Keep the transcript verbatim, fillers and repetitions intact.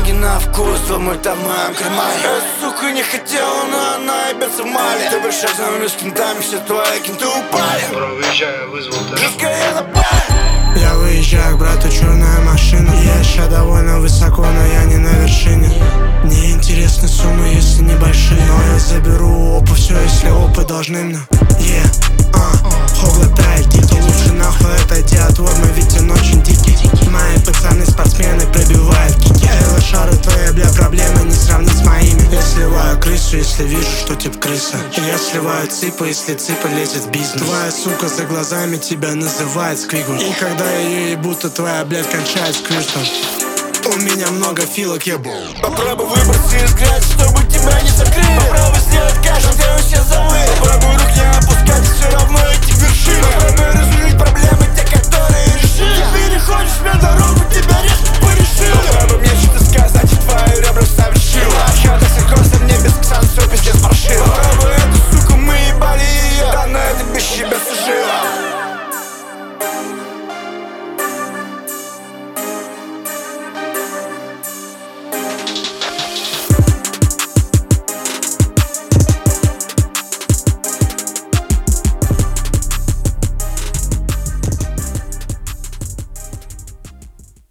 не на вкус, помыта в моем кармане. Я, сука, не хотела, но она ебется в мале. Ты большой за мной с кентами, все твои кенты упали. Скоро выезжаю, вызвал Диска я на баре. Я выезжаю к брату, черная машина. Я ща довольно высоко, но я не на вершине. Мне интересны суммы, если небольшие, но я заберу опа, все, если опы должны мне. Yeah, uh, хоглотает дикий, лучше нахуй отойди от ворма, ведь он очень дикий. Мои пацаны спортсмены пробивают кики. Эй, лошары, твои, бля, проблемы не сравнить с моими. Я сливаю крысу, если вижу, что тип крыса. Я сливаю ципа, если ципа лезет в бизнес. Твоя сука за глазами тебя называет сквигл. И когда ее ебут, то твоя, блядь, кончает сквиртом. У меня много филок, ебу. Попробуй выбраться из грязи, чтобы тебя не закрыли. Попробуй сделать кэш, где все завыли. Попробуй рук не опускать, все равно идти к вершине. Попробуй